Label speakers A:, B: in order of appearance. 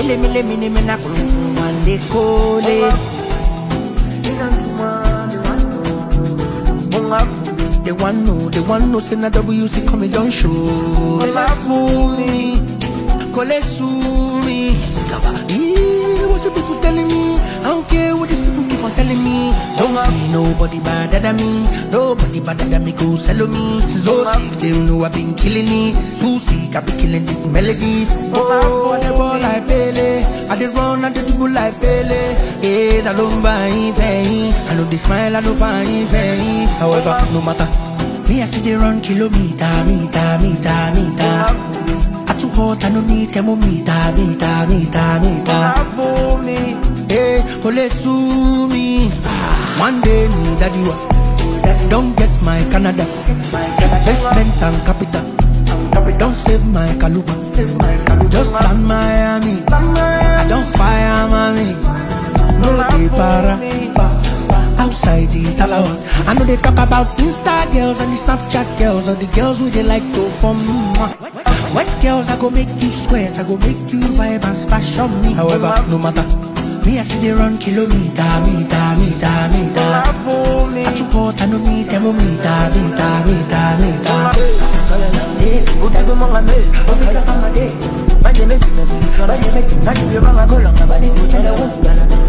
A: mile mine mena kumande kole. They want no say na WC come don't show. Kole sumi. What you people telling me? I don't care what these people keep on telling me. Don't see nobody better than me. Nobody better than me go sell me. So sick, they don't know I've been killing it. So sick, I've been killing these melodies. Oh, the ball like Pele. I did run, I did do like Pele. Yeah, I don't buy anything. I know they smile, I don't buy anything. However, no matter. Me, I see they run kilometer, meter. I too hot, I no need thermometer, meter. Hey, kole sumi. One day, me that you are. Don't get my Canada. Investment and capital. Don't save my Kaluba. Just land Miami. I don't fire mommy. No they para. Outside the Talawa. I know they talk about Insta girls and the Snapchat girls, or the girls who they like to form. Wet girls, I go make you sweat, I go make you vibe and splash on me. However, no matter. Me, I see they run kilometer, meter. I too hot, I no need thermometer, meter.